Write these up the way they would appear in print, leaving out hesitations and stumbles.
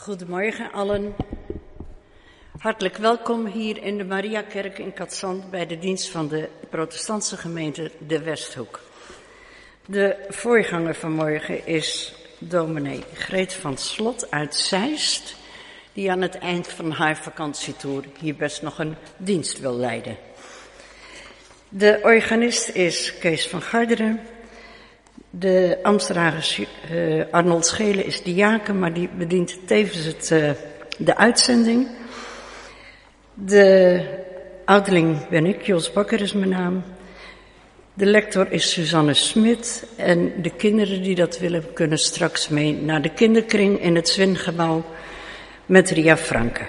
Goedemorgen allen. Hartelijk welkom hier in de Mariakerk in Cadzand bij de dienst van de protestantse gemeente De Westhoek. De voorganger vanmorgen is dominee Greet van Slot uit Zeist, die aan het eind van haar vakantietoer hier best nog een dienst wil leiden. De organist is Kees van Garderen. De ambtsdrager Arnold Schelen is diaken, maar die bedient tevens de uitzending. De ouderling ben ik, Jos Bakker is mijn naam. De lector is Suzanne Smit en de kinderen die dat willen kunnen straks mee naar de kinderkring in het Zwingebouw met Ria Franke.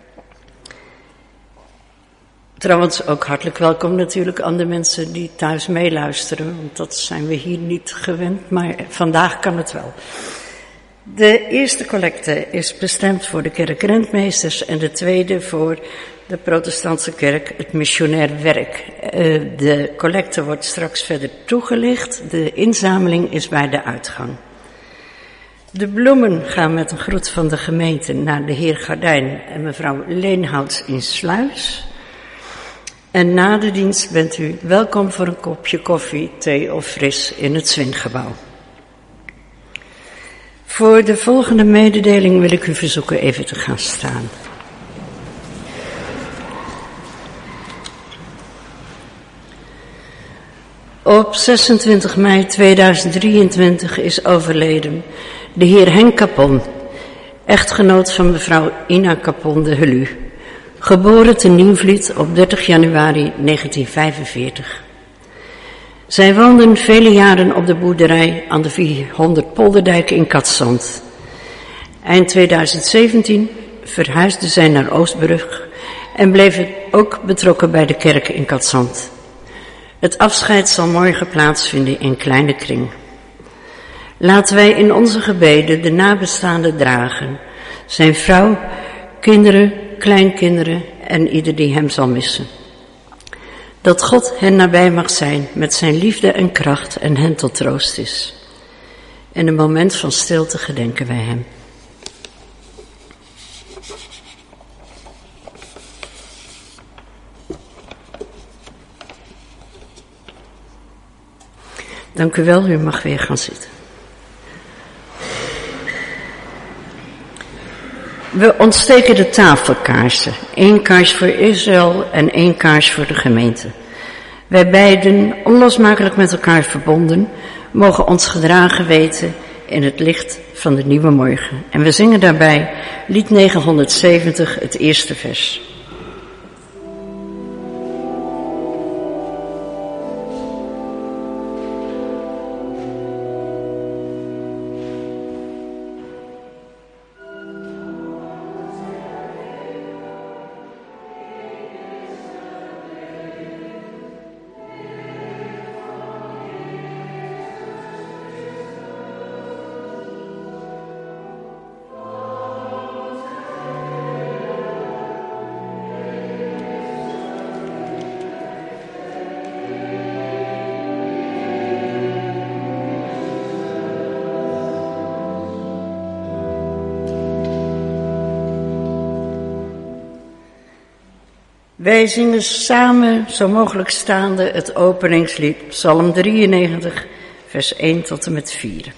Trouwens ook hartelijk welkom natuurlijk aan de mensen die thuis meeluisteren, want dat zijn we hier niet gewend, maar vandaag kan het wel. De eerste collecte is bestemd voor de kerkrentmeesters en de tweede voor de protestantse kerk, het missionair werk. De collecte wordt straks verder toegelicht, de inzameling is bij de uitgang. De bloemen gaan met een groet van de gemeente naar de heer Gardijn en mevrouw Leenhouts in Sluis. En na de dienst bent u welkom voor een kopje koffie, thee of fris in het Zwingebouw. Voor de volgende mededeling wil ik u verzoeken even te gaan staan. Op 26 mei 2023 is overleden de heer Henk Capon, echtgenoot van mevrouw Ina Capon de Helu. Geboren te Nieuwvliet op 30 januari 1945. Zij woonden vele jaren op de boerderij aan de 400 Polderdijk in Cadzand. Eind 2017 verhuisde zij naar Oostbrug en bleef ook betrokken bij de kerk in Cadzand. Het afscheid zal morgen plaatsvinden in kleine kring. Laten wij in onze gebeden de nabestaanden dragen, zijn vrouw, kinderen, kleinkinderen en ieder die hem zal missen. Dat God hen nabij mag zijn met zijn liefde en kracht en hen tot troost is. In een moment van stilte gedenken wij hem. Dank u wel, u mag weer gaan zitten. We ontsteken de tafelkaarsen. 1 kaars voor Israël en 1 kaars voor de gemeente. Wij beiden, onlosmakelijk met elkaar verbonden, mogen ons gedragen weten in het licht van de nieuwe morgen. En we zingen daarbij lied 970, het eerste vers. Wij zingen samen, zo mogelijk staande, het openingslied, Psalm 93, vers 1 tot en met 4.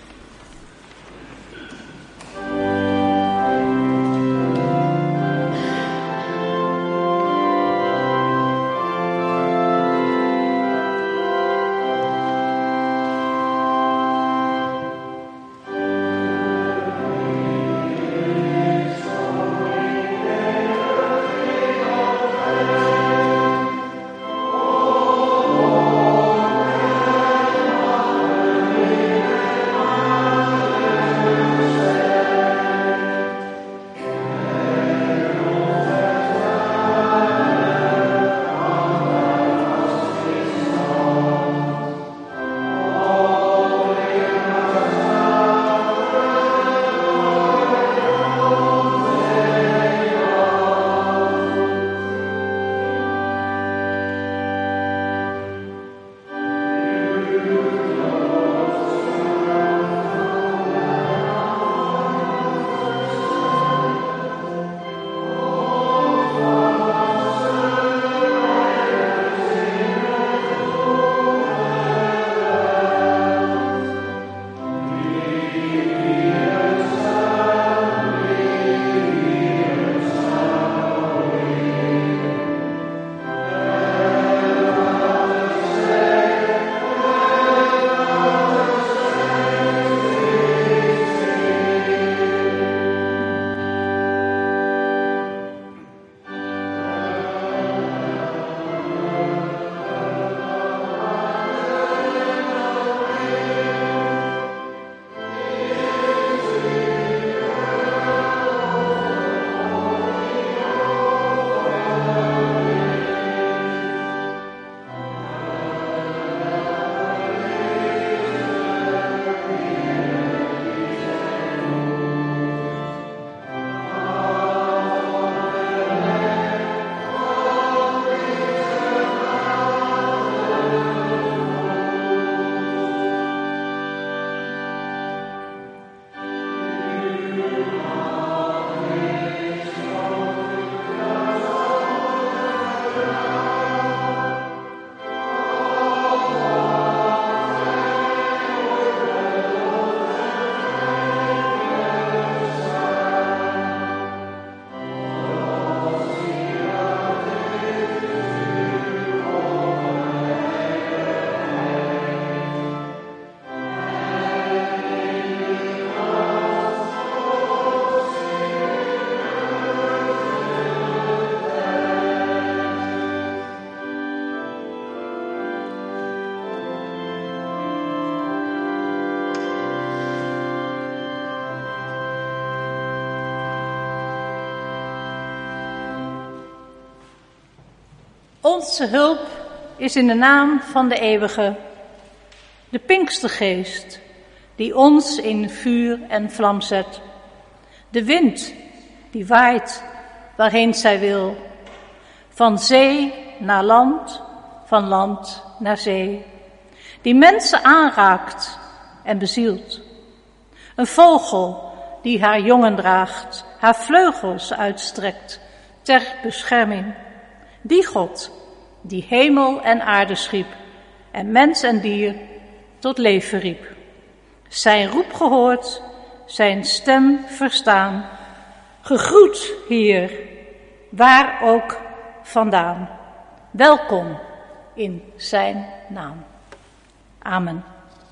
Onze hulp is in de naam van de eeuwige, de Pinkstergeest, die ons in vuur en vlam zet. De wind die waait waarheen zij wil, van zee naar land, van land naar zee, die mensen aanraakt en bezielt. Een vogel die haar jongen draagt, haar vleugels uitstrekt ter bescherming. Die God die hemel en aarde schiep en mens en dier tot leven riep. Zijn roep gehoord, zijn stem verstaan. Gegroet hier, waar ook vandaan. Welkom in zijn naam. Amen.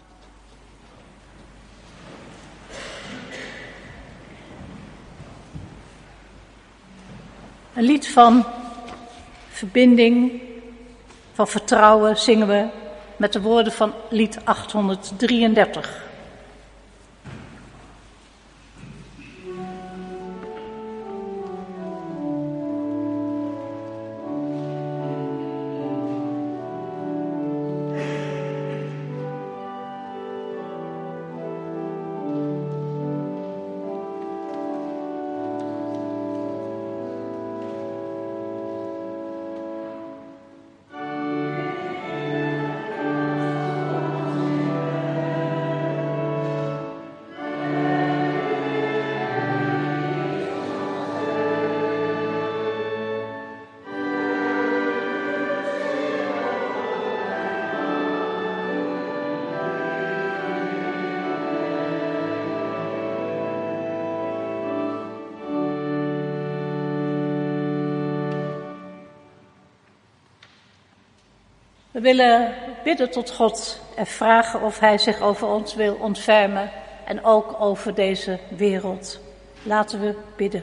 Een lied van verbinding, van vertrouwen zingen we met de woorden van lied 833. We willen bidden tot God en vragen of Hij zich over ons wil ontfermen en ook over deze wereld. Laten we bidden.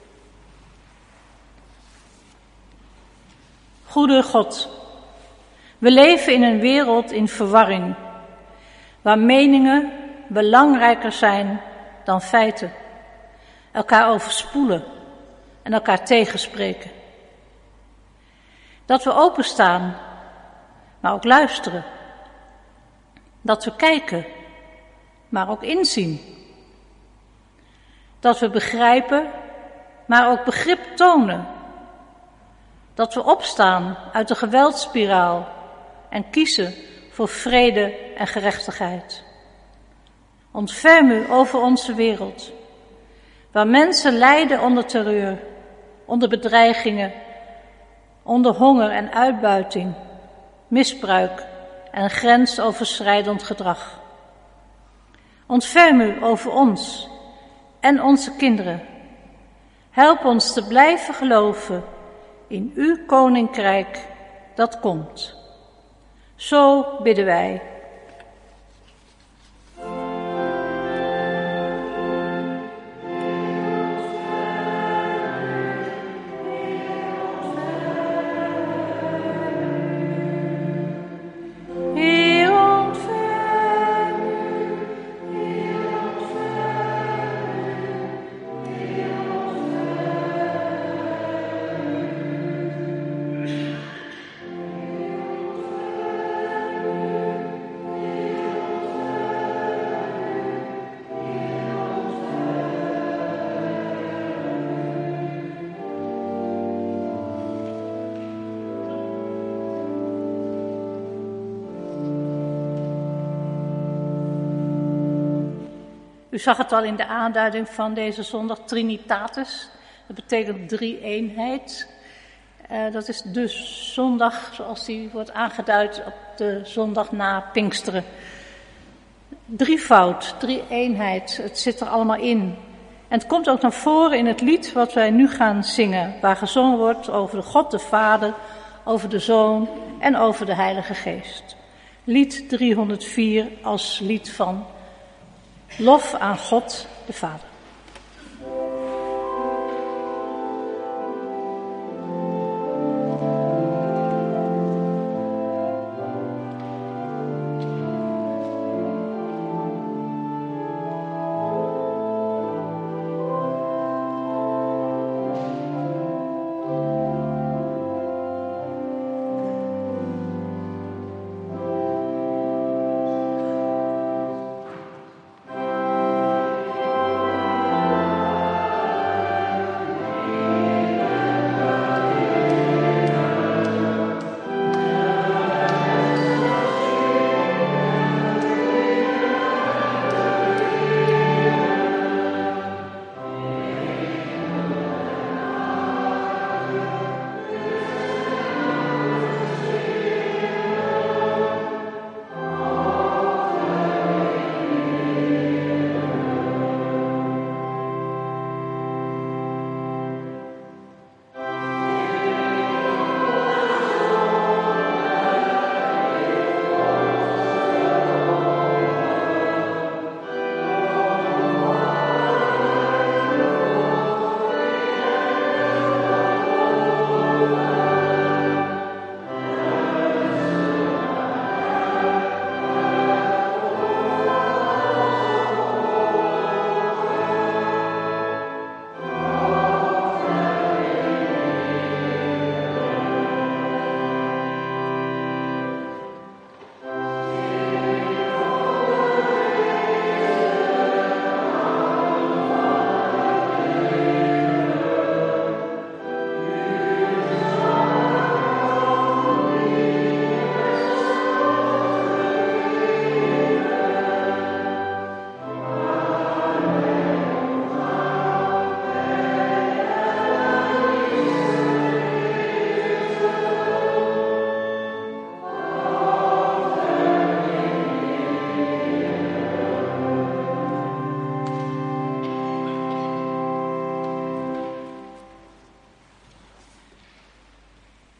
Goede God, we leven in een wereld in verwarring, waar meningen belangrijker zijn dan feiten, elkaar overspoelen en elkaar tegenspreken. Dat we openstaan, maar ook luisteren. Dat we kijken, maar ook inzien. Dat we begrijpen, maar ook begrip tonen. Dat we opstaan uit de geweldsspiraal en kiezen voor vrede en gerechtigheid. Ontferm u over onze wereld, waar mensen lijden onder terreur, onder bedreigingen, onder honger en uitbuiting, misbruik en grensoverschrijdend gedrag. Ontferm u over ons en onze kinderen. Help ons te blijven geloven in uw koninkrijk dat komt. Zo bidden wij. U zag het al in de aanduiding van deze zondag, Trinitatis. Dat betekent drie-eenheid. Dat is de zondag zoals die wordt aangeduid op de zondag na Pinksteren. Drievoud, drie-eenheid, het zit er allemaal in. En het komt ook naar voren in het lied wat wij nu gaan zingen, waar gezongen wordt over de God de Vader, over de Zoon en over de Heilige Geest. Lied 304 als lied van lof aan God de Vader.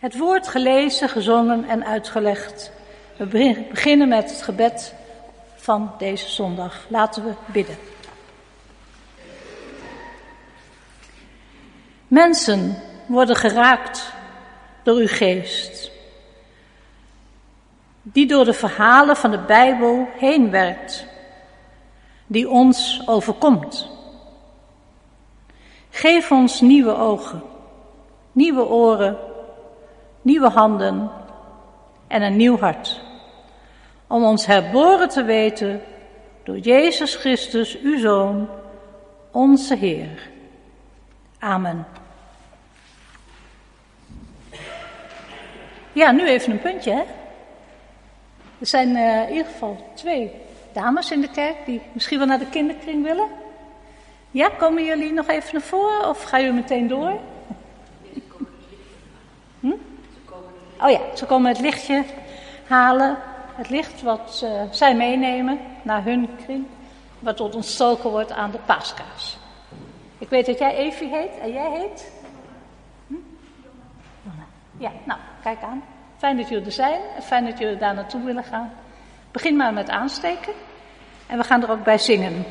Het woord gelezen, gezongen en uitgelegd. We beginnen met het gebed van deze zondag. Laten we bidden. Mensen worden geraakt door uw geest, die door de verhalen van de Bijbel heen werkt, die ons overkomt. Geef ons nieuwe ogen, nieuwe oren, nieuwe handen en een nieuw hart, om ons herboren te weten door Jezus Christus, uw Zoon, onze Heer. Amen. Ja, nu even een puntje, hè. Er zijn in ieder geval 2 dames in de kerk die misschien wel naar de kinderkring willen. Ja, komen jullie nog even naar voren of gaan jullie meteen door? Oh ja, ze komen het lichtje halen. Het licht wat zij meenemen naar hun kring, wat tot ontstoken wordt aan de paaskaars. Ik weet dat jij Evie heet en jij heet? Ja, nou, kijk aan. Fijn dat jullie er zijn en fijn dat jullie daar naartoe willen gaan. Begin maar met aansteken en we gaan er ook bij zingen.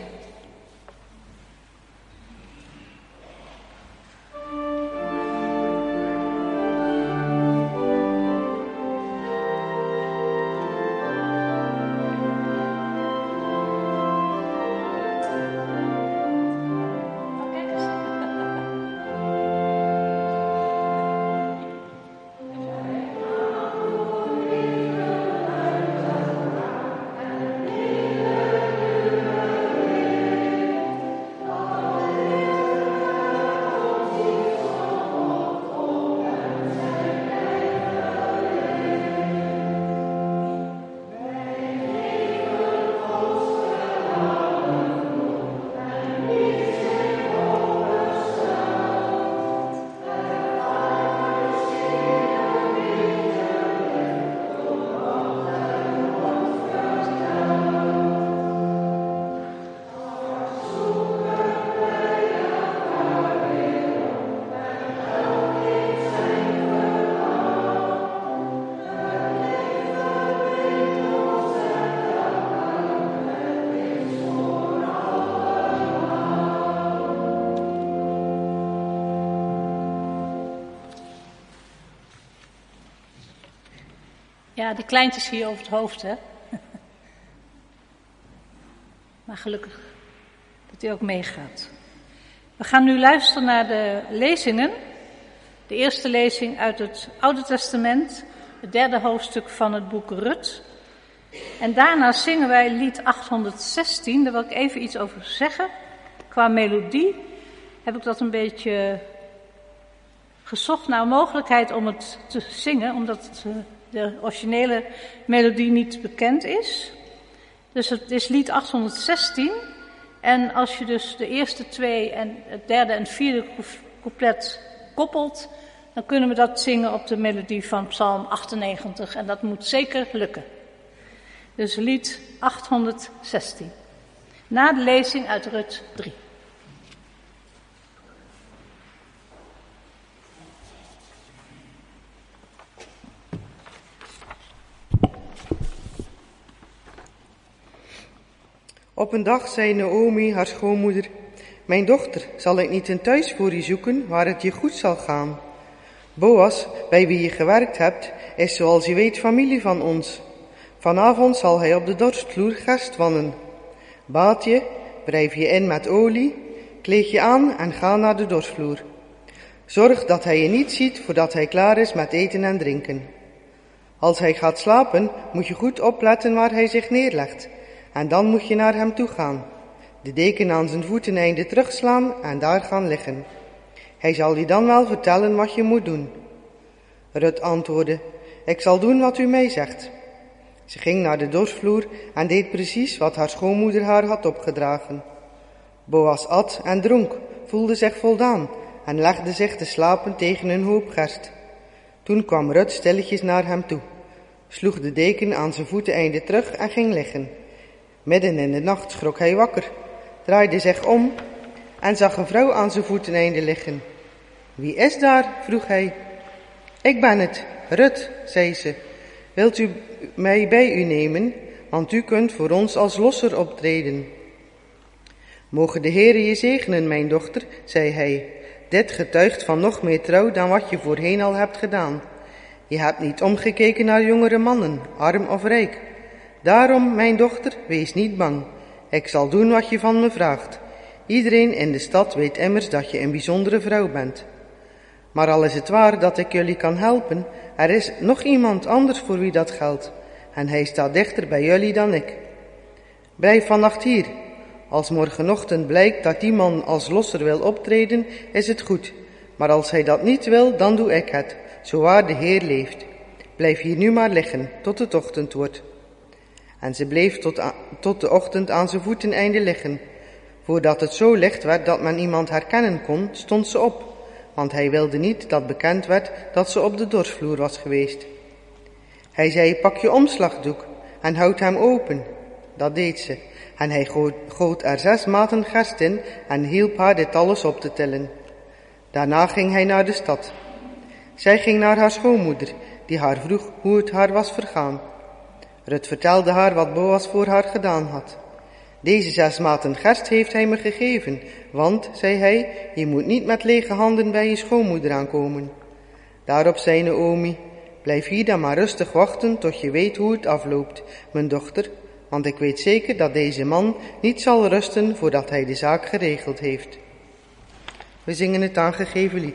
Ja, die kleintjes hier over het hoofd, hè. Maar gelukkig dat hij ook meegaat. We gaan nu luisteren naar de lezingen. De eerste lezing uit het Oude Testament, het 3e hoofdstuk van het boek Rut. En daarna zingen wij lied 816, daar wil ik even iets over zeggen. Qua melodie heb ik dat een beetje gezocht naar een mogelijkheid om het te zingen, omdat de originele melodie niet bekend is. Dus het is lied 816. En als je dus de eerste 2 en het 3e en 4e couplet koppelt, dan kunnen we dat zingen op de melodie van Psalm 98. En dat moet zeker lukken. Dus lied 816. Na de lezing uit Rut 3. Op een dag zei Naomi, haar schoonmoeder: mijn dochter, zal ik niet een thuis voor je zoeken waar het je goed zal gaan? Boas, bij wie je gewerkt hebt, is zoals je weet familie van ons. Vanavond zal hij op de dorstvloer gerst wannen. Baad je, wrijf je in met olie, kleed je aan en ga naar de dorstvloer. Zorg dat hij je niet ziet voordat hij klaar is met eten en drinken. Als hij gaat slapen, moet je goed opletten waar hij zich neerlegt. En dan moet je naar hem toe gaan, de deken aan zijn voeteneinde terugslaan en daar gaan liggen. Hij zal je dan wel vertellen wat je moet doen. Rut antwoordde: ik zal doen wat u mij zegt. Ze ging naar de dorsvloer en deed precies wat haar schoonmoeder haar had opgedragen. Boas at en dronk, voelde zich voldaan en legde zich te slapen tegen een hoop gerst. Toen kwam Rut stilletjes naar hem toe, sloeg de deken aan zijn voeteneinde terug en ging liggen. Midden in de nacht schrok hij wakker, draaide zich om en zag een vrouw aan zijn voeteneinde liggen. Wie is daar? Vroeg hij. Ik ben het, Rut, zei ze. Wilt u mij bij u nemen, want u kunt voor ons als losser optreden. Mogen de Heere je zegenen, mijn dochter, zei hij. Dit getuigt van nog meer trouw dan wat je voorheen al hebt gedaan. Je hebt niet omgekeken naar jongere mannen, arm of rijk. Daarom, mijn dochter, wees niet bang. Ik zal doen wat je van me vraagt. Iedereen in de stad weet immers dat je een bijzondere vrouw bent. Maar al is het waar dat ik jullie kan helpen, er is nog iemand anders voor wie dat geldt. En hij staat dichter bij jullie dan ik. Blijf vannacht hier. Als morgenochtend blijkt dat die man als losser wil optreden, is het goed. Maar als hij dat niet wil, dan doe ik het, zowaar de Heer leeft. Blijf hier nu maar liggen, tot het ochtend wordt. En ze bleef tot de ochtend aan zijn voeteneinde liggen. Voordat het zo licht werd dat men iemand herkennen kon, stond ze op. Want hij wilde niet dat bekend werd dat ze op de dorsvloer was geweest. Hij zei, pak je omslagdoek en houd hem open. Dat deed ze. En hij goot er 6 maten gerst in en hielp haar dit alles op te tillen. Daarna ging hij naar de stad. Zij ging naar haar schoonmoeder, die haar vroeg hoe het haar was vergaan. Rut vertelde haar wat Boas voor haar gedaan had. Deze 6 maten gerst heeft hij me gegeven, want, zei hij, je moet niet met lege handen bij je schoonmoeder aankomen. Daarop zei Naomi, blijf hier dan maar rustig wachten tot je weet hoe het afloopt, mijn dochter, want ik weet zeker dat deze man niet zal rusten voordat hij de zaak geregeld heeft. We zingen het aangegeven lied.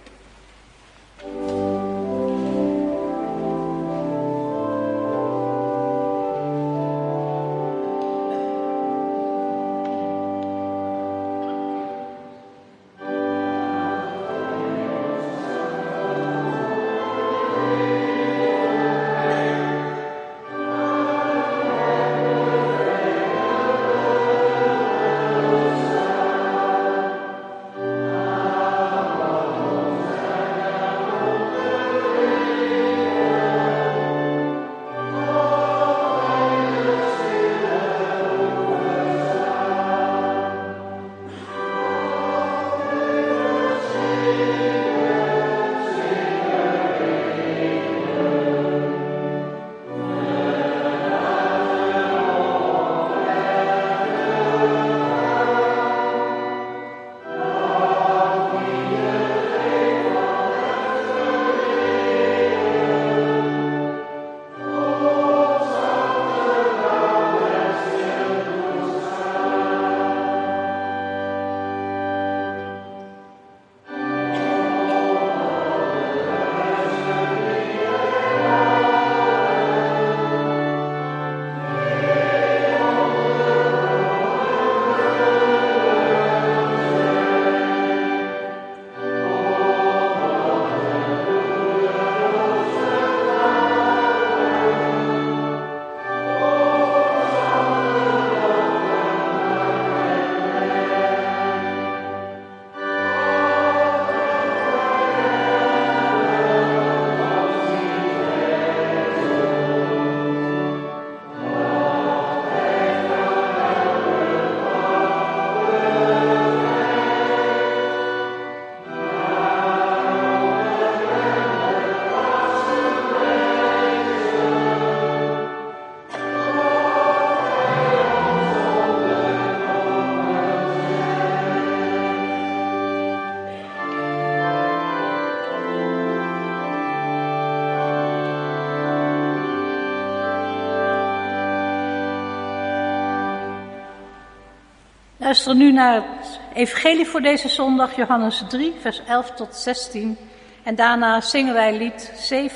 Luister nu naar het evangelie voor deze zondag, Johannes 3, vers 11 tot 16. En daarna zingen wij lied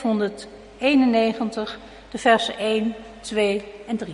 791, de versen 1, 2 en 3.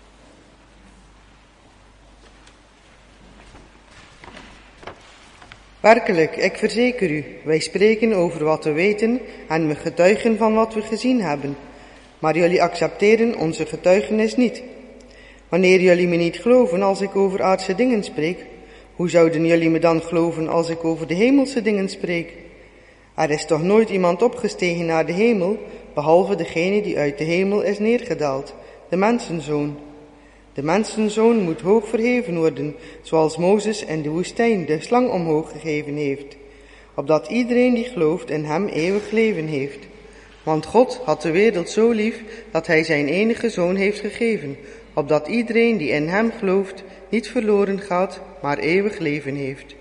Werkelijk, ik verzeker u, wij spreken over wat we weten en we getuigen van wat we gezien hebben. Maar jullie accepteren onze getuigenis niet. Wanneer jullie me niet geloven als ik over aardse dingen spreek, hoe zouden jullie me dan geloven als ik over de hemelse dingen spreek? Er is toch nooit iemand opgestegen naar de hemel, behalve degene die uit de hemel is neergedaald, de mensenzoon. De mensenzoon moet hoog verheven worden, zoals Mozes in de woestijn de slang omhoog gegeven heeft, opdat iedereen die gelooft in hem eeuwig leven heeft. Want God had de wereld zo lief, dat hij zijn enige zoon heeft gegeven, opdat iedereen die in hem gelooft niet verloren gaat, maar eeuwig leven heeft.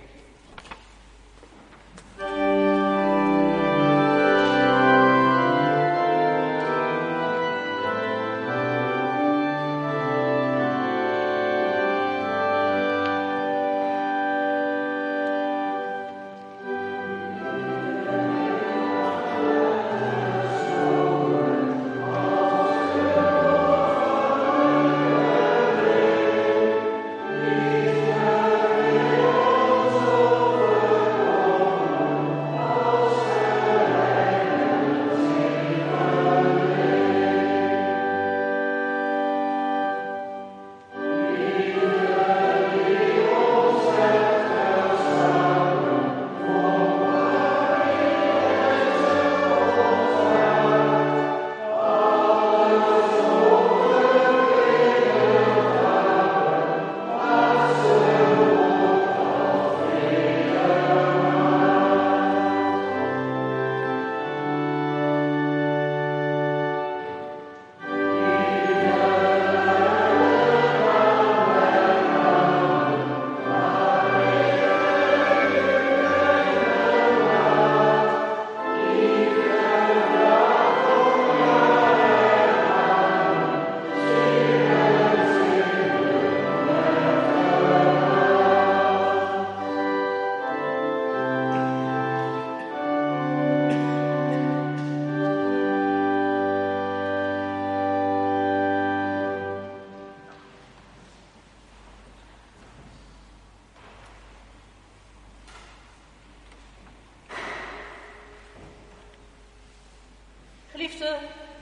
Geliefde,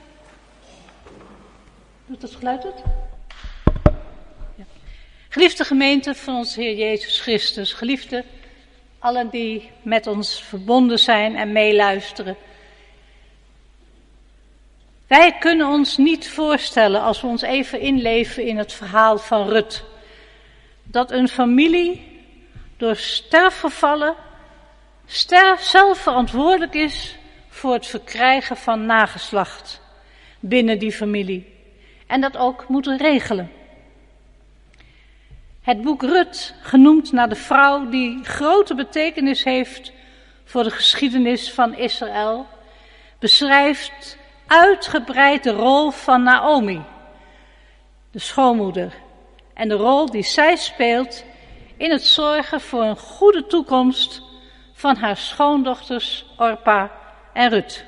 doet het geluid het? Ja. Geliefde gemeente van onze Heer Jezus Christus, geliefde allen die met ons verbonden zijn en meeluisteren. Wij kunnen ons niet voorstellen, als we ons even inleven in het verhaal van Rut, dat een familie door sterfgevallen zelf verantwoordelijk is voor het verkrijgen van nageslacht binnen die familie. En dat ook moeten regelen. Het boek Rut, genoemd naar de vrouw die grote betekenis heeft voor de geschiedenis van Israël, beschrijft uitgebreid de rol van Naomi, de schoonmoeder, en de rol die zij speelt in het zorgen voor een goede toekomst van haar schoondochters Orpa en Rut.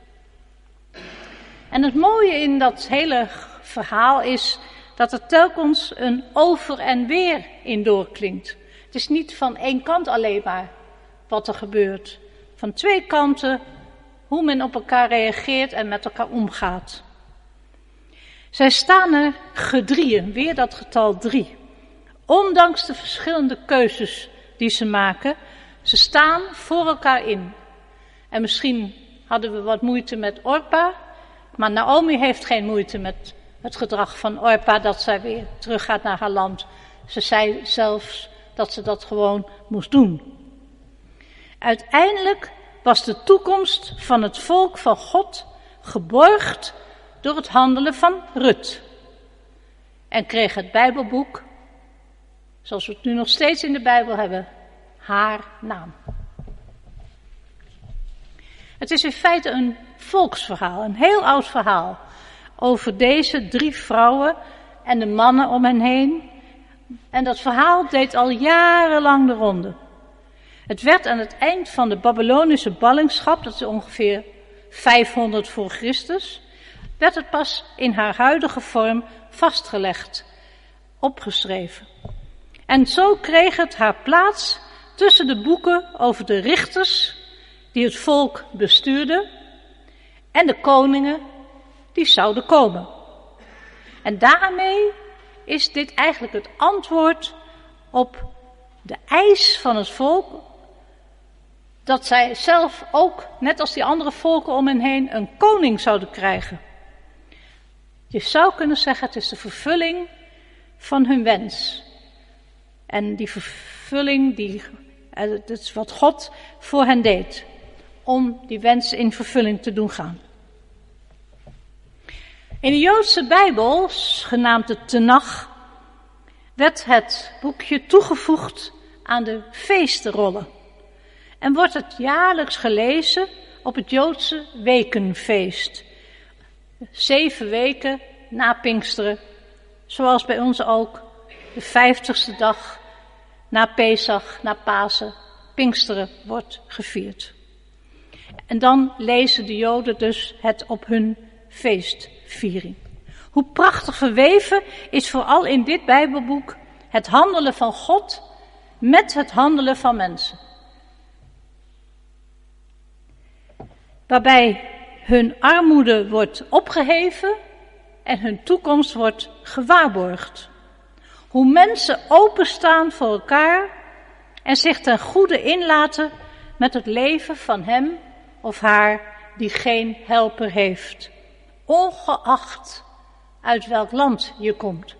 En het mooie in dat hele verhaal is dat er telkens een over en weer in doorklinkt. Het is niet van één kant alleen maar wat er gebeurt. Van twee kanten hoe men op elkaar reageert en met elkaar omgaat. Zij staan er gedrieën, weer dat getal 3. Ondanks de verschillende keuzes die ze maken, ze staan voor elkaar in. En misschien hadden we wat moeite met Orpa, maar Naomi heeft geen moeite met het gedrag van Orpa dat zij weer teruggaat naar haar land. Ze zei zelfs dat ze dat gewoon moest doen. Uiteindelijk was de toekomst van het volk van God geborgd door het handelen van Rut. En kreeg het Bijbelboek, zoals we het nu nog steeds in de Bijbel hebben, haar naam. Het is in feite een volksverhaal, een heel oud verhaal, over deze 3 vrouwen en de mannen om hen heen. En dat verhaal deed al jarenlang de ronde. Het werd aan het eind van de Babylonische ballingschap, dat is ongeveer 500 voor Christus, werd het pas in haar huidige vorm vastgelegd, opgeschreven. En zo kreeg het haar plaats tussen de boeken over de richters die het volk bestuurden en de koningen die zouden komen. En daarmee is dit eigenlijk het antwoord op de eis van het volk, dat zij zelf ook, net als die andere volken om hen heen, een koning zouden krijgen. Je zou kunnen zeggen, het is de vervulling van hun wens. En die vervulling die Dat is wat God voor hen deed. Om die wens in vervulling te doen gaan. In de Joodse Bijbel, genaamd de Tenach, werd het boekje toegevoegd aan de feestenrollen. En wordt het jaarlijks gelezen op het Joodse wekenfeest. 7 weken na Pinksteren, zoals bij ons ook de 50ste dag na Pesach, na Pasen, Pinksteren wordt gevierd. En dan lezen de Joden dus het op hun feestviering. Hoe prachtig verweven is vooral in dit Bijbelboek het handelen van God met het handelen van mensen. Waarbij hun armoede wordt opgeheven en hun toekomst wordt gewaarborgd. Hoe mensen openstaan voor elkaar en zich ten goede inlaten met het leven van hem of haar die geen helper heeft, ongeacht uit welk land je komt.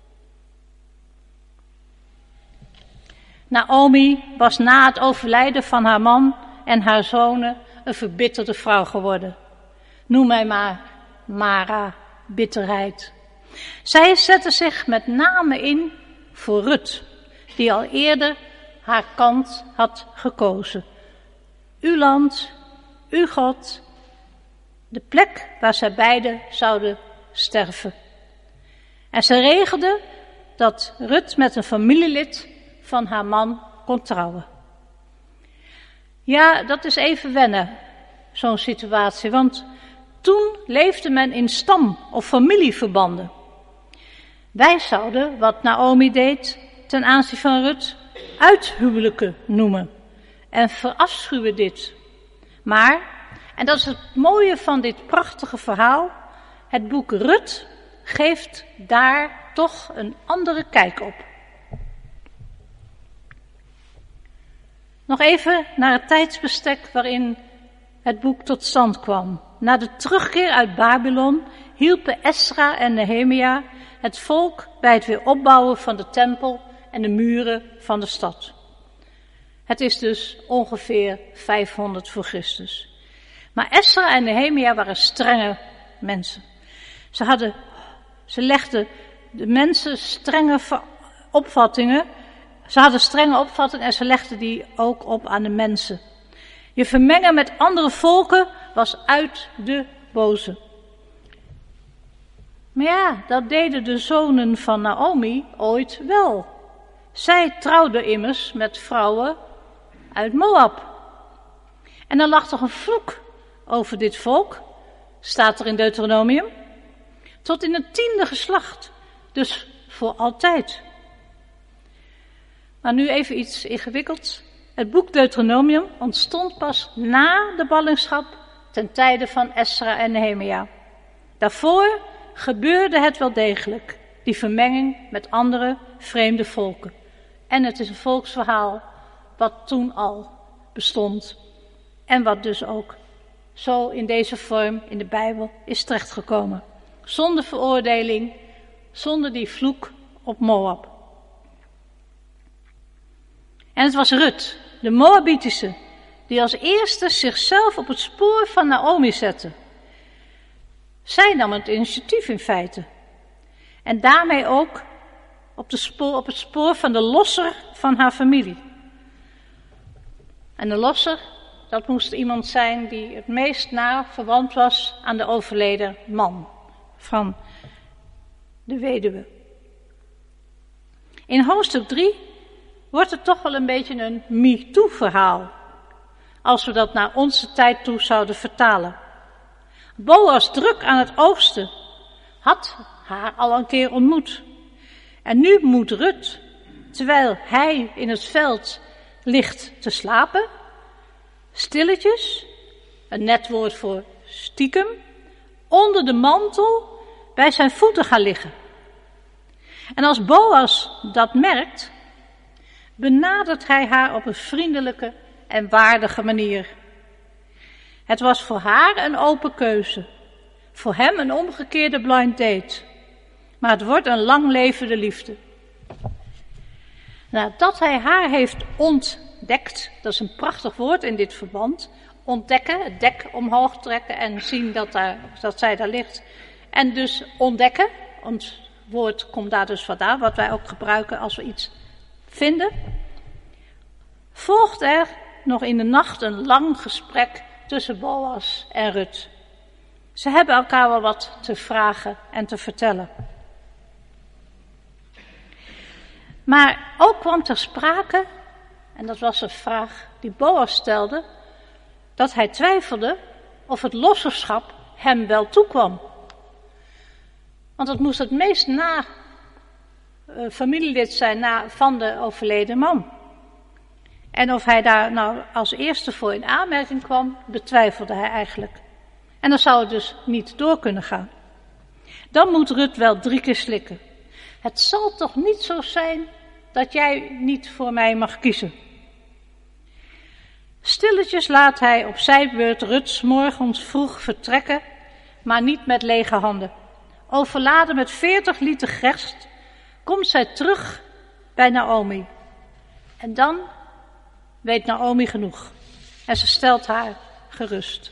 Naomi was na het overlijden van haar man en haar zonen een verbitterde vrouw geworden. Noem mij maar Mara, bitterheid. Zij zette zich met name in voor Rut, die al eerder haar kant had gekozen. Uw land, uw God, de plek waar zij beiden zouden sterven. En ze regelde dat Rut met een familielid van haar man kon trouwen. Ja, dat is even wennen, zo'n situatie, want toen leefde men in stam- of familieverbanden. Wij zouden, wat Naomi deed ten aanzien van Rut, uithuwelijken noemen en verafschuwen dit. Maar, en dat is het mooie van dit prachtige verhaal, het boek Rut geeft daar toch een andere kijk op. Nog even naar het tijdsbestek waarin het boek tot stand kwam. Na de terugkeer uit Babylon hielpen Esra en Nehemia het volk bij het weer opbouwen van de tempel en de muren van de stad. Het is dus ongeveer 500 voor Christus. Maar Esra en Nehemia waren strenge mensen. Ze legden de mensen strenge opvattingen. Ze hadden strenge opvattingen en ze legden die ook op aan de mensen. Je vermengen met andere volken was uit de boze. Maar ja, dat deden de zonen van Naomi ooit wel. Zij trouwden immers met vrouwen uit Moab. En er lag toch een vloek over dit volk, staat er in Deuteronomium, tot in het 10e geslacht, dus voor altijd. Maar nu even iets ingewikkelds. Het boek Deuteronomium ontstond pas na de ballingschap ten tijde van Esra en Nehemia. Daarvoor gebeurde het wel degelijk, die vermenging met andere vreemde volken. En het is een volksverhaal wat toen al bestond en wat dus ook zo in deze vorm in de Bijbel is terechtgekomen. Zonder veroordeling, zonder die vloek op Moab. En het was Rut, de Moabitische, die als eerste zichzelf op het spoor van Naomi zette. Zij nam het initiatief in feite. En daarmee ook op het spoor van de losser van haar familie. En de losser, dat moest iemand zijn die het meest nauw verwant was aan de overleden man van de weduwe. In hoofdstuk 3 wordt het toch wel een beetje een MeToo-verhaal, als we dat naar onze tijd toe zouden vertalen. Boas, druk aan het oogsten, had haar al een keer ontmoet. En nu moet Rut, terwijl hij in het veld ligt te slapen, stilletjes, een net woord voor stiekem, onder de mantel bij zijn voeten gaan liggen. En als Boas dat merkt, benadert hij haar op een vriendelijke en waardige manier. Het was voor haar een open keuze, voor hem een omgekeerde blind date. Maar het wordt een lang levende liefde. Nadat hij haar heeft dekt, dat is een prachtig woord in dit verband. Ontdekken, het dek omhoog trekken en zien dat zij daar ligt. En dus ontdekken, ons woord komt daar dus vandaan, wat wij ook gebruiken als we iets vinden. Volgt er nog in de nacht een lang gesprek tussen Boas en Rut. Ze hebben elkaar wel wat te vragen en te vertellen. Maar ook kwam ter sprake, en dat was een vraag die Boas stelde, dat hij twijfelde of het losserschap hem wel toekwam. Want het moest het meest familielid zijn van de overleden man. En of hij daar nou als eerste voor in aanmerking kwam, betwijfelde hij eigenlijk. En dan zou het dus niet door kunnen gaan. Dan moet Rut wel 3 keer slikken. Het zal toch niet zo zijn dat jij niet voor mij mag kiezen. Stilletjes laat hij op zijn beurt Rut 's morgens vroeg vertrekken, maar niet met lege handen. Overladen met 40 liter gerst komt zij terug bij Naomi. En dan weet Naomi genoeg en ze stelt haar gerust.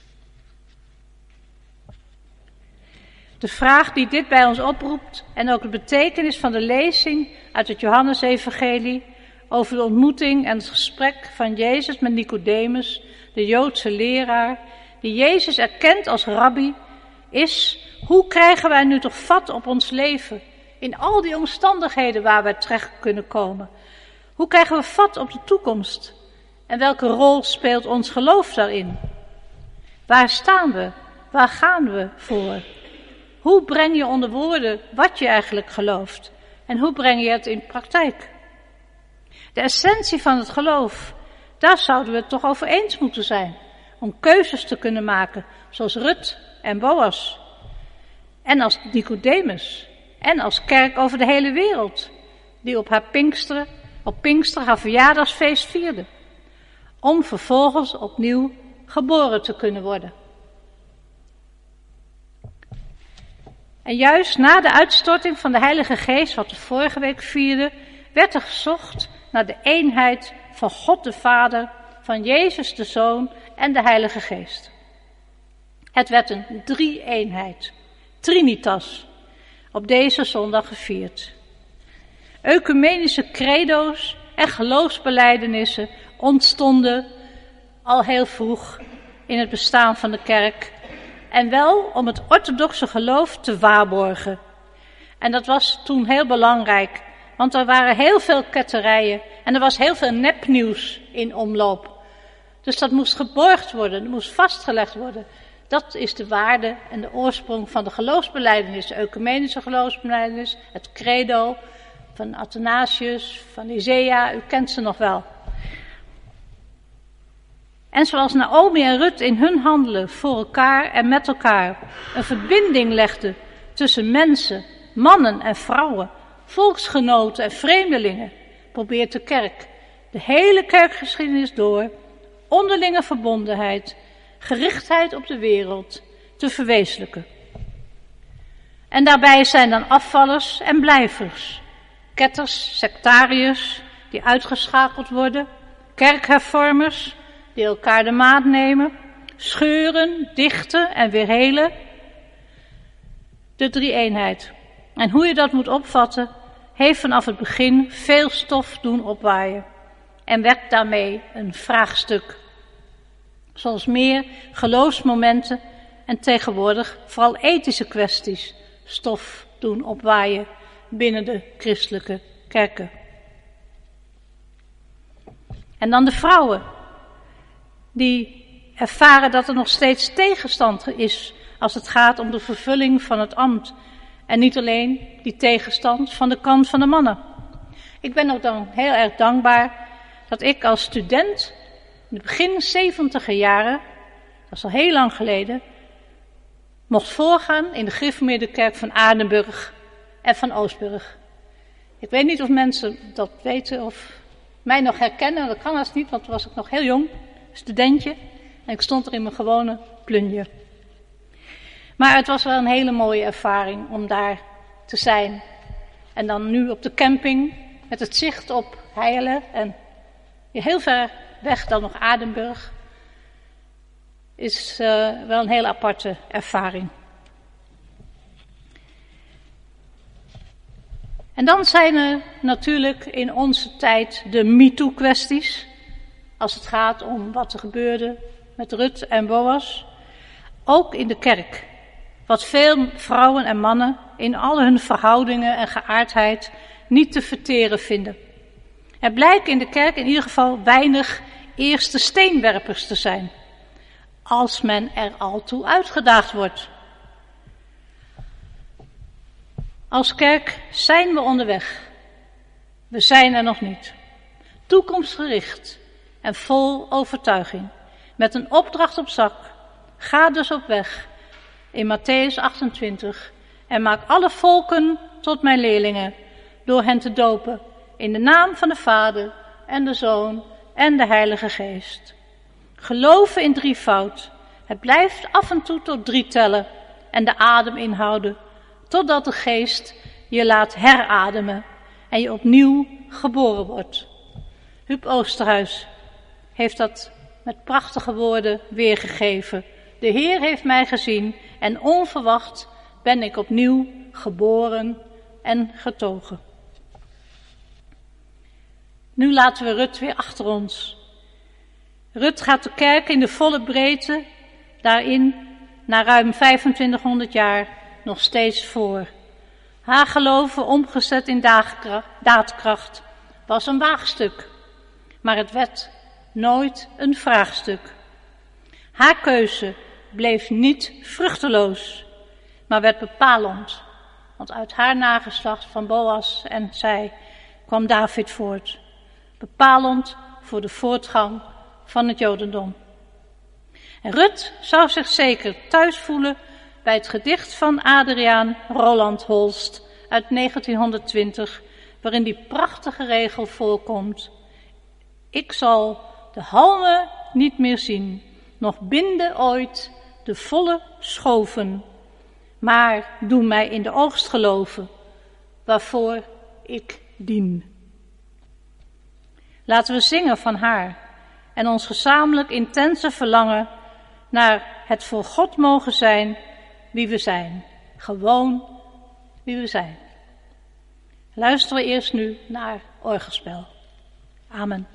De vraag die dit bij ons oproept en ook de betekenis van de lezing uit het Johannesevangelie over de ontmoeting en het gesprek van Jezus met Nicodemus, de Joodse leraar, die Jezus erkent als rabbi, is: hoe krijgen wij nu toch vat op ons leven in al die omstandigheden waar wij terecht kunnen komen? Hoe krijgen we vat op de toekomst? En welke rol speelt ons geloof daarin? Waar staan we? Waar gaan we voor? Hoe breng je onder woorden wat je eigenlijk gelooft? En hoe breng je het in praktijk? De essentie van het geloof, daar zouden we het toch over eens moeten zijn. Om keuzes te kunnen maken, zoals Rut en Boas. En als Nicodemus. En als kerk over de hele wereld. Die op Pinksteren haar verjaardagsfeest vierde. Om vervolgens opnieuw geboren te kunnen worden. En juist na de uitstorting van de Heilige Geest, wat we vorige week vierden, werd er gezocht naar de eenheid van God de Vader, van Jezus de Zoon en de Heilige Geest. Het werd een 3-eenheid, Trinitas, op deze zondag gevierd. Ecumenische credo's en geloofsbelijdenissen ontstonden al heel vroeg in het bestaan van de kerk. En wel om het orthodoxe geloof te waarborgen. En dat was toen heel belangrijk, want er waren heel veel ketterijen en er was heel veel nepnieuws in omloop. Dus dat moest geborgd worden, dat moest vastgelegd worden. Dat is de waarde en de oorsprong van de geloofsbelijdenis, de ecumenische geloofsbelijdenis, het credo van Athanasius, van Isaiah, u kent ze nog wel. En zoals Naomi en Rut in hun handelen voor elkaar en met elkaar een verbinding legden tussen mensen, mannen en vrouwen, volksgenoten en vreemdelingen, probeert de kerk de hele kerkgeschiedenis door onderlinge verbondenheid, gerichtheid op de wereld te verwezenlijken. En daarbij zijn dan afvallers en blijvers, ketters, sectariërs die uitgeschakeld worden, kerkhervormers die elkaar de maat nemen, scheuren, dichten en weer helen. De 3-eenheid. En hoe je dat moet opvatten, heeft vanaf het begin veel stof doen opwaaien. En werd daarmee een vraagstuk. Zoals meer geloofsmomenten en tegenwoordig vooral ethische kwesties stof doen opwaaien binnen de christelijke kerken. En dan de vrouwen, die ervaren dat er nog steeds tegenstand is als het gaat om de vervulling van het ambt. En niet alleen die tegenstand van de kant van de mannen. Ik ben ook dan heel erg dankbaar dat ik als student in het begin 70er jaren, dat is al heel lang geleden, mocht voorgaan in de gereformeerde kerk van Aardenburg en van Oostburg. Ik weet niet of mensen dat weten of mij nog herkennen, dat kan haast niet, want toen was ik nog heel jong, studentje, en ik stond er in mijn gewone plunje. Maar het was wel een hele mooie ervaring om daar te zijn. En dan nu op de camping met het zicht op Heile en heel ver weg dan nog Adenburg, is wel een heel aparte ervaring. En dan zijn er natuurlijk in onze tijd de MeToo-kwesties, als het gaat om wat er gebeurde met Rut en Boas. Ook in de kerk, wat veel vrouwen en mannen in al hun verhoudingen en geaardheid niet te verteren vinden. Er blijken in de kerk in ieder geval weinig eerste steenwerpers te zijn, als men er al toe uitgedaagd wordt. Als kerk zijn we onderweg. We zijn er nog niet. Toekomstgericht en vol overtuiging. Met een opdracht op zak. Ga dus op weg in Mattheüs 28 en maak alle volken tot mijn leerlingen door hen te dopen in de naam van de Vader en de Zoon en de Heilige Geest. Geloven in drievoud. Het blijft af en toe tot 3 tellen en de adem inhouden, totdat de Geest je laat herademen en je opnieuw geboren wordt. Huub Oosterhuis heeft dat met prachtige woorden weergegeven. De Heer heeft mij gezien en onverwacht ben ik opnieuw geboren en getogen. Nu laten we Rut weer achter ons. Rut gaat de kerk in de volle breedte daarin na ruim 2500 jaar nog steeds voor. Haar geloven omgezet in daadkracht was een waagstuk, maar het werd nooit een vraagstuk. Haar keuze bleef niet vruchteloos, maar werd bepalend, want uit haar nageslacht van Boas en zij kwam David voort, bepalend voor de voortgang van het Jodendom. En Rut zou zich zeker thuis voelen bij het gedicht van Adriaan Roland Holst uit 1920, waarin die prachtige regel voorkomt: ik zal de halmen niet meer zien, nog binden ooit de volle schoven, maar doe mij in de oogst geloven, waarvoor ik dien. Laten we zingen van haar en ons gezamenlijk intense verlangen naar het voor God mogen zijn wie we zijn. Gewoon wie we zijn. Luisteren we eerst nu naar orgelspel. Amen.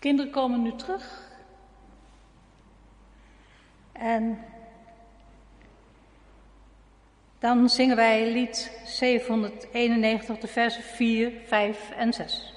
Kinderen komen nu terug. En dan zingen wij lied 791, de versen 4, 5 en 6.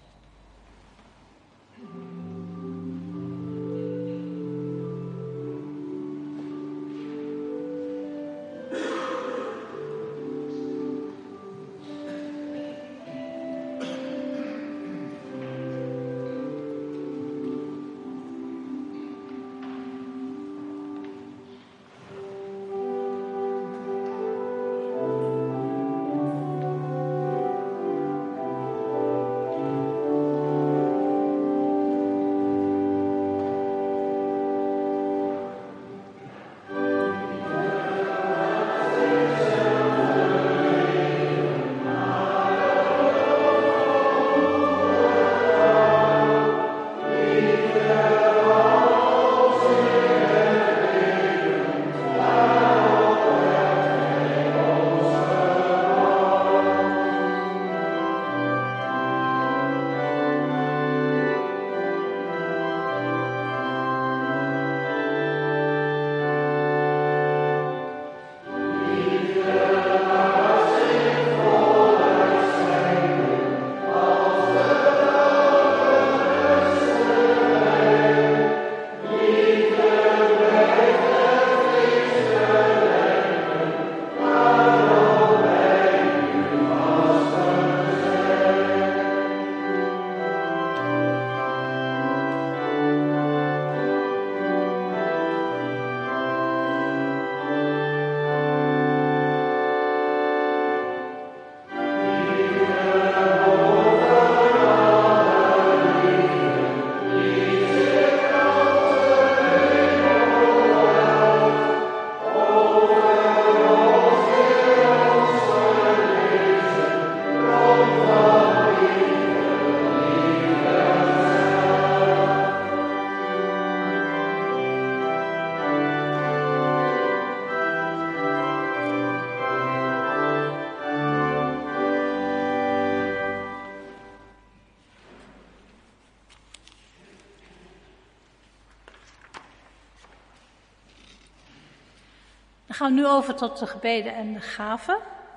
Dan gaan we nu over tot de gebeden en de gaven.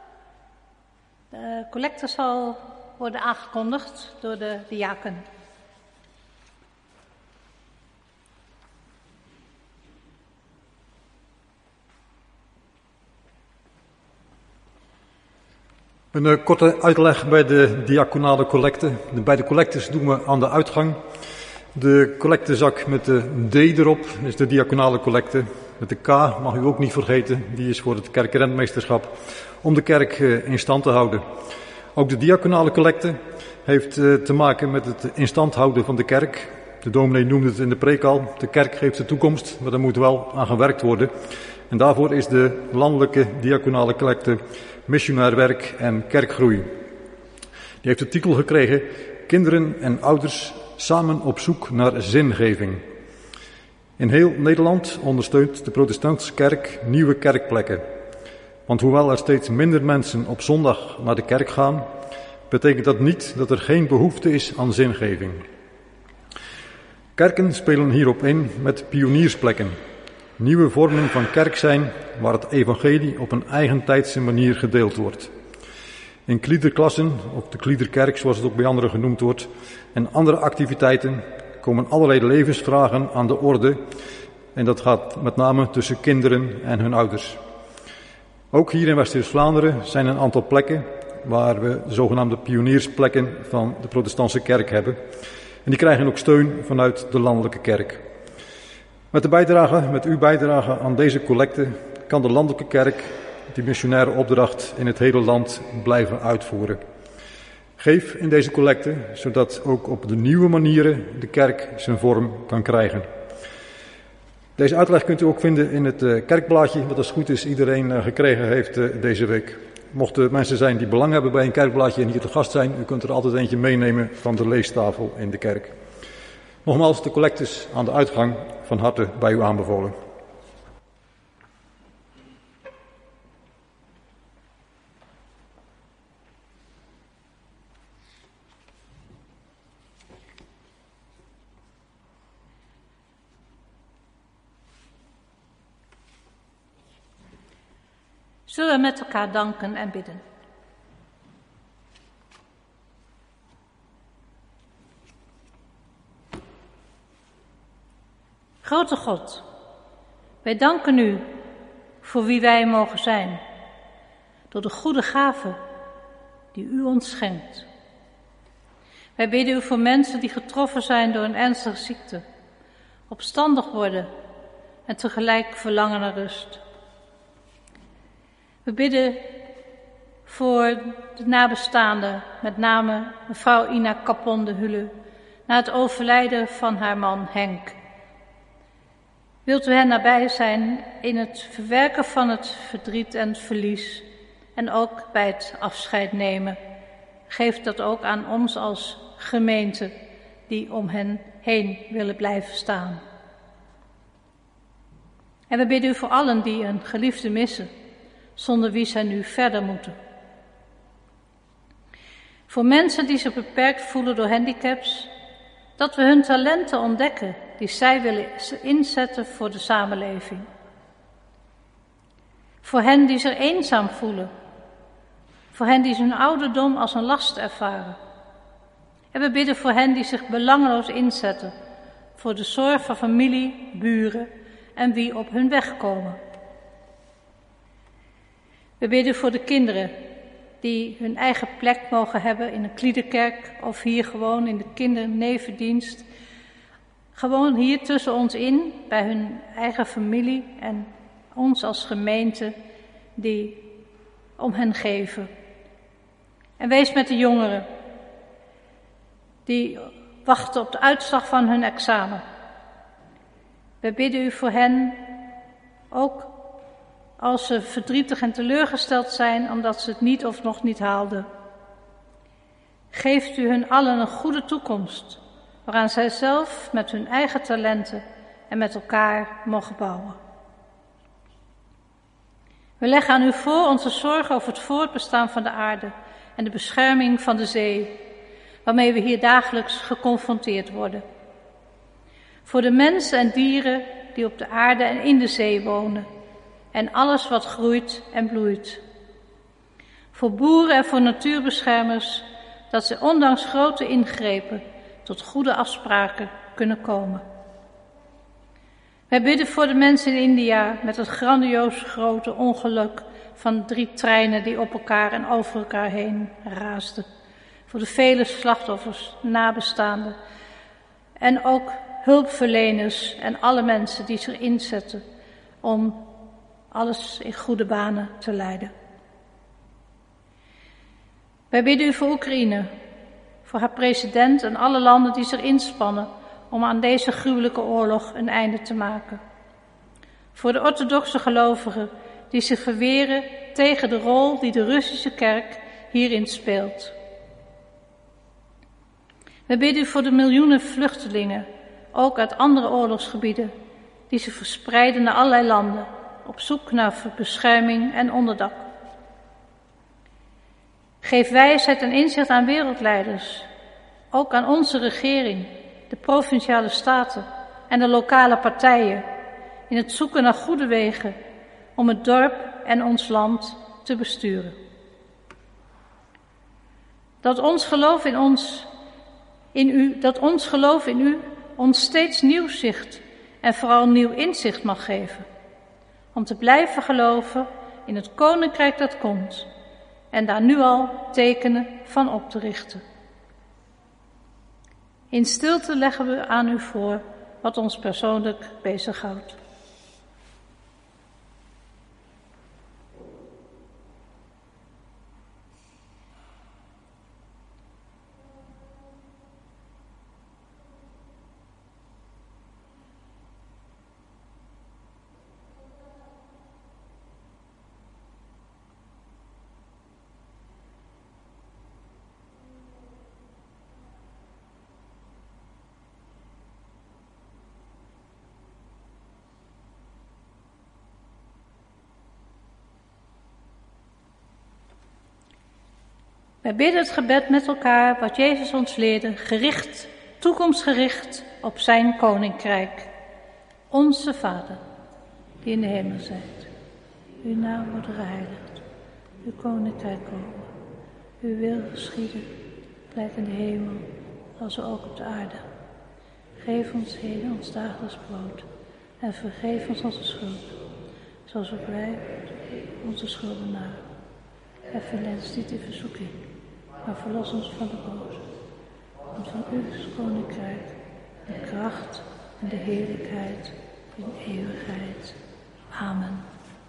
De collecte zal worden aangekondigd door de diaken. Een korte uitleg bij de diaconale collecte. Bij de collectes doen we aan de uitgang. De collectezak met de D erop is de diaconale collecte. Met de K mag u ook niet vergeten, die is voor het kerkrentmeesterschap, om de kerk in stand te houden. Ook de diaconale collecte heeft te maken met het in stand houden van de kerk. De dominee noemde het in de preek al, de kerk geeft de toekomst, maar daar moet wel aan gewerkt worden. En daarvoor is de landelijke diaconale collecte missionair werk en kerkgroei. Die heeft de titel gekregen, Kinderen en ouders samen op zoek naar zingeving. In heel Nederland ondersteunt de protestantse kerk nieuwe kerkplekken. Want hoewel er steeds minder mensen op zondag naar de kerk gaan, betekent dat niet dat er geen behoefte is aan zingeving. Kerken spelen hierop in met pioniersplekken. Nieuwe vormen van kerk zijn waar het evangelie op een eigentijdse manier gedeeld wordt. In kliederklassen, of de kliederkerk zoals het ook bij anderen genoemd wordt, en andere activiteiten komen allerlei levensvragen aan de orde. En dat gaat met name tussen kinderen en hun ouders. Ook hier in West-Vlaanderen zijn een aantal plekken waar we de zogenaamde pioniersplekken van de protestantse kerk hebben. En die krijgen ook steun vanuit de landelijke kerk. Met uw bijdrage aan deze collecte kan de landelijke kerk die missionaire opdracht in het hele land blijven uitvoeren. Geef in deze collecte, zodat ook op de nieuwe manieren de kerk zijn vorm kan krijgen. Deze uitleg kunt u ook vinden in het kerkblaadje, wat als het goed is iedereen gekregen heeft deze week. Mochten mensen zijn die belang hebben bij een kerkblaadje en hier te gast zijn, u kunt er altijd eentje meenemen van de leestafel in de kerk. Nogmaals, de collectes aan de uitgang van harte bij u aanbevolen. Zullen we met elkaar danken en bidden. Grote God, wij danken u voor wie wij mogen zijn, door de goede gaven die u ons schenkt. Wij bidden u voor mensen die getroffen zijn door een ernstige ziekte, opstandig worden en tegelijk verlangen naar rust. We bidden voor de nabestaanden, met name mevrouw Ina Capon de Hulu, na het overlijden van haar man Henk. Wilt u hen nabij zijn in het verwerken van het verdriet en het verlies en ook bij het afscheid nemen. Geef dat ook aan ons als gemeente die om hen heen willen blijven staan. En we bidden u voor allen die een geliefde missen, zonder wie zij nu verder moeten. Voor mensen die zich beperkt voelen door handicaps, dat we hun talenten ontdekken die zij willen inzetten voor de samenleving. Voor hen die zich eenzaam voelen. Voor hen die hun ouderdom als een last ervaren. En we bidden voor hen die zich belangeloos inzetten voor de zorg van familie, buren en wie op hun weg komen. We bidden voor de kinderen die hun eigen plek mogen hebben in een kliederkerk of hier gewoon in de kindernevendienst. Gewoon hier tussen ons in, bij hun eigen familie en ons als gemeente die om hen geven. En wees met de jongeren die wachten op de uitslag van hun examen. We bidden u voor hen, ook als ze verdrietig en teleurgesteld zijn omdat ze het niet of nog niet haalden. Geeft u hun allen een goede toekomst, waaraan zij zelf met hun eigen talenten en met elkaar mogen bouwen. We leggen aan u voor onze zorgen over het voortbestaan van de aarde en de bescherming van de zee, waarmee we hier dagelijks geconfronteerd worden. Voor de mensen en dieren die op de aarde en in de zee wonen en alles wat groeit en bloeit. Voor boeren en voor natuurbeschermers, dat ze ondanks grote ingrepen tot goede afspraken kunnen komen. Wij bidden voor de mensen in India met het grandioos grote ongeluk van 3 treinen die op elkaar en over elkaar heen raasden. Voor de vele slachtoffers, nabestaanden en ook hulpverleners en alle mensen die zich inzetten om alles in goede banen te leiden. Wij bidden u voor Oekraïne, voor haar president en alle landen die zich inspannen om aan deze gruwelijke oorlog een einde te maken. Voor de orthodoxe gelovigen die zich verweren tegen de rol die de Russische kerk hierin speelt. We bidden u voor de miljoenen vluchtelingen, ook uit andere oorlogsgebieden, die zich verspreiden naar allerlei landen, op zoek naar bescherming en onderdak. Geef wijsheid en inzicht aan wereldleiders, ook aan onze regering, de provinciale staten en de lokale partijen, in het zoeken naar goede wegen om het dorp en ons land te besturen. Dat ons geloof in u ons steeds nieuw zicht en vooral nieuw inzicht mag geven, om te blijven geloven in het koninkrijk dat komt en daar nu al tekenen van op te richten. In stilte leggen we aan u voor wat ons persoonlijk bezighoudt. Wij bidden het gebed met elkaar wat Jezus ons leerde, gericht, toekomstgericht op zijn koninkrijk. Onze Vader, die in de hemel zijt. Uw naam wordt geheiligd. Uw koninkrijk komen. Uw wil geschieden, gelijk in de hemel, als ook op de aarde. Geef ons heden ons dagelijks brood en vergeef ons onze schuld, zoals ook wij onze schuldenaren. En verleid ons niet in verzoeking, maar verlos ons van de boze. Want van u is het koninkrijk, de kracht en de heerlijkheid in eeuwigheid. Amen.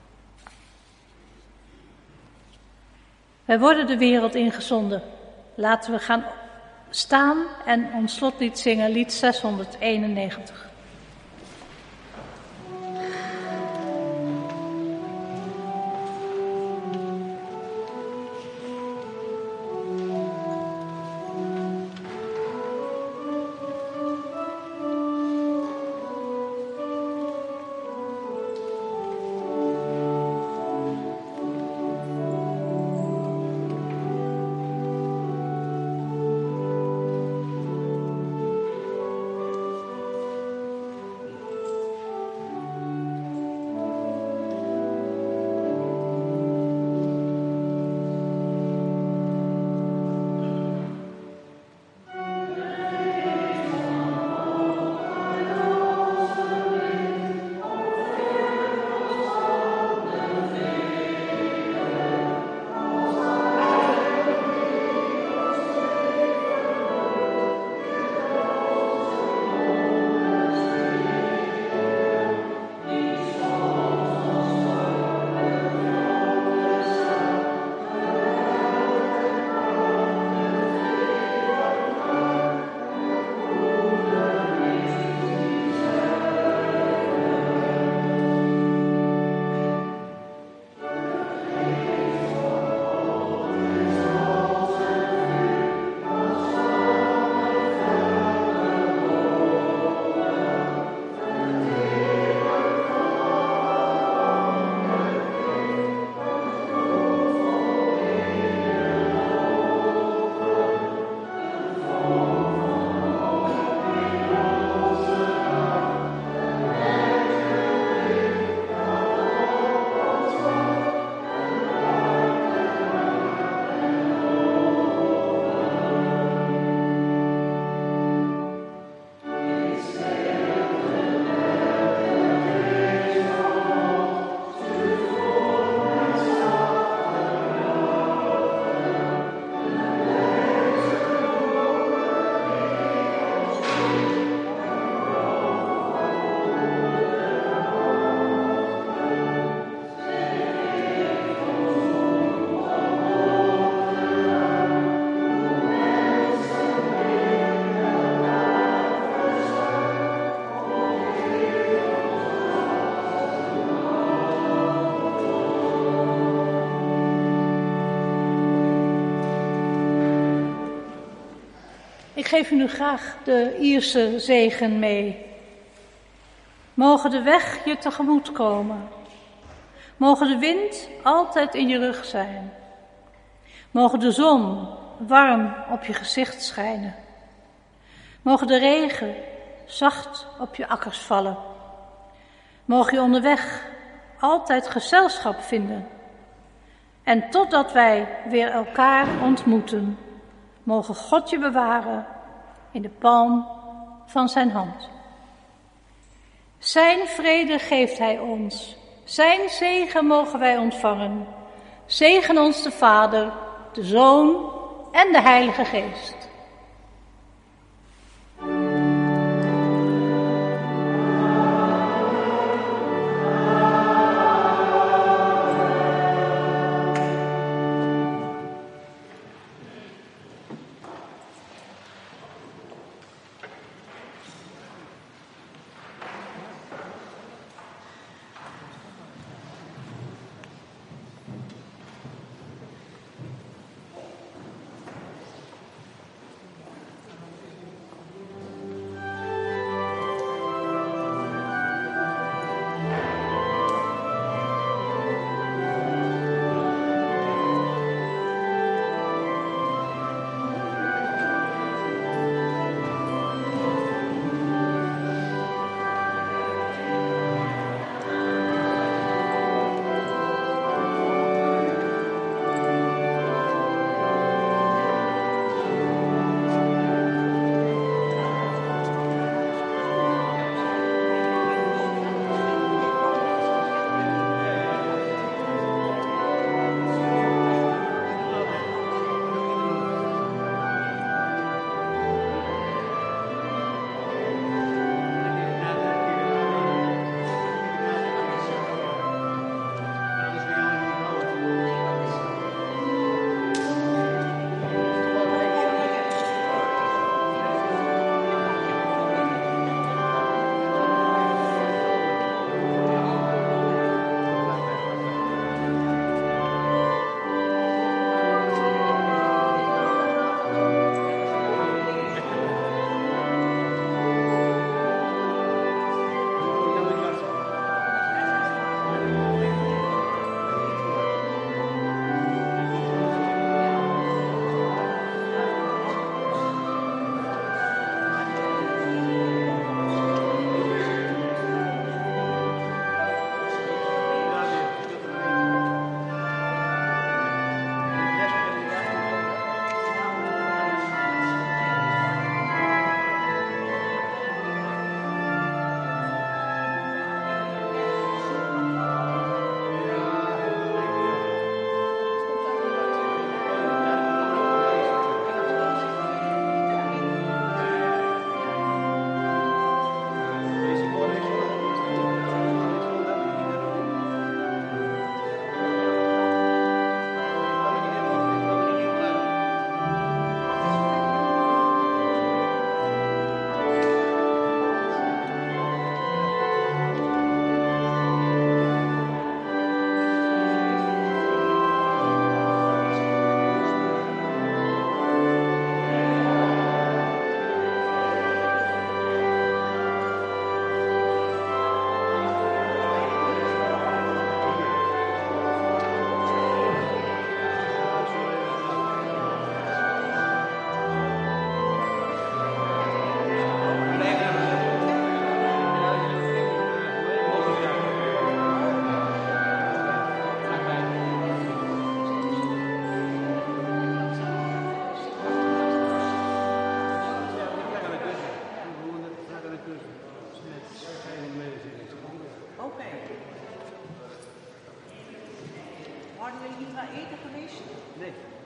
Wij worden de wereld ingezonden. Laten we gaan staan en ons slotlied zingen, lied 691. Ik geef u nu graag de Ierse zegen mee. Mogen de weg je tegemoet komen. Mogen de wind altijd in je rug zijn. Mogen de zon warm op je gezicht schijnen. Mogen de regen zacht op je akkers vallen. Mogen je onderweg altijd gezelschap vinden. En totdat wij weer elkaar ontmoeten, mogen God je bewaren in de palm van zijn hand. Zijn vrede geeft hij ons. Zijn zegen mogen wij ontvangen. Zegen ons de Vader, de Zoon en de Heilige Geest. gezegd.